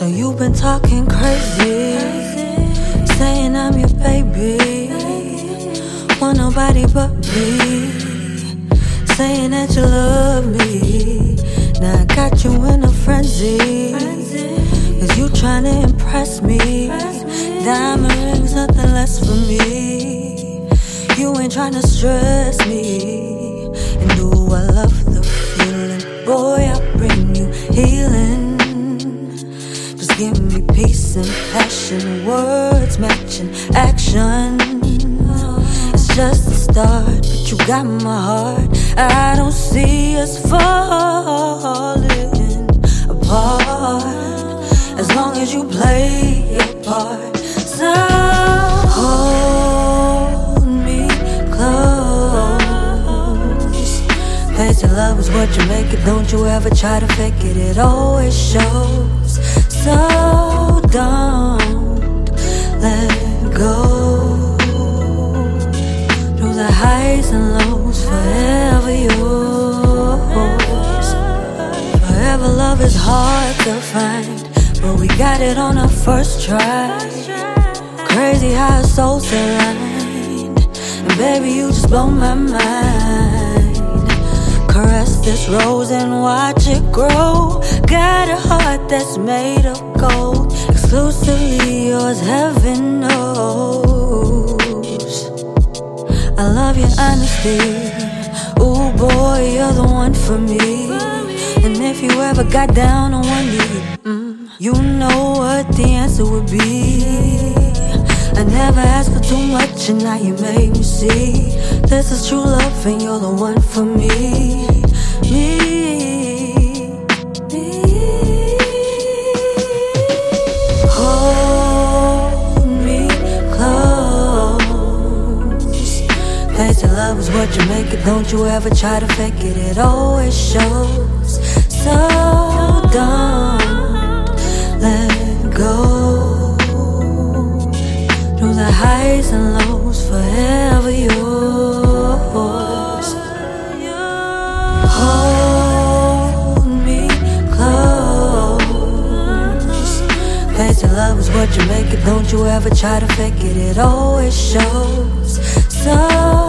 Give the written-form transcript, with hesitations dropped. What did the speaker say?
So you've been talking crazy, saying I'm your baby, want nobody but me, saying that you love me. Now I got you in a frenzy, cause you tryna impress me. Diamond rings, nothing less for me. You ain't tryna stress me. And do I love the feeling? Boy, I bring you healing. Just give me peace and passion, words matching action. It's just a start, but you got my heart. I don't see us falling apart, as long as you play your part. So hold me close. Pace of love is what you make it. Don't you ever try to fake it, it always shows. So don't let go. Through the highs and lows, forever yours. Forever love is hard to find, but we got it on our first try. Crazy how our souls aligned, and baby you just blow my mind. Caress this rose and watch it grow. Got a heart that's made of gold, exclusively yours, heaven knows. I love your honesty, ooh boy, you're the one for me. And if you ever got down on one knee, you know what the answer would be. I never asked for too much, and now you made me see this is true love, and you're the one for me. Hold me close. Pace of love is what you make it. Don't you ever try to fake it, it always shows. So don't let go. Through the highs and lows, forever yours. Hold me close. Pace of love is what you make it. Don't you ever try to fake it, it always shows. So